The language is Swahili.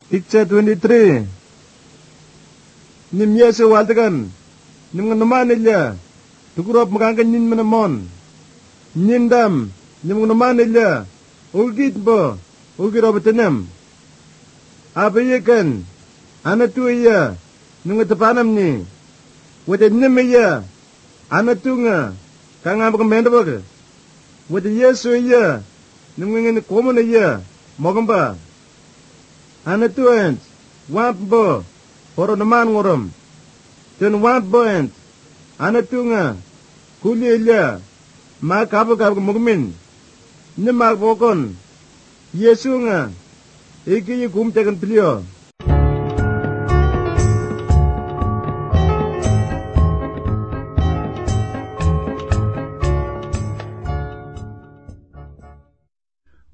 Picture 23. Nim Yesu waltakan. Nim naman nila. Tukurop makangkan nin manamon. Nindam. Nim naman nila. Ulgit bo. Ulgirop tanam. Abayakan. Anatu iya. Nung tapanam ni. Wada nim iya. Anatu nga. Kangam kamendabag. Wada Yesu iya. Nung ngin komo na iya. Mogamba. Anatu ent. Wamp bo. Poro naman ngorom. Ten wamp bo ent. Anatu nga. Kuli iya. Makabagab mugmin. Nimak bokon. Yesu nga. Iki yung kumtakan pilyo.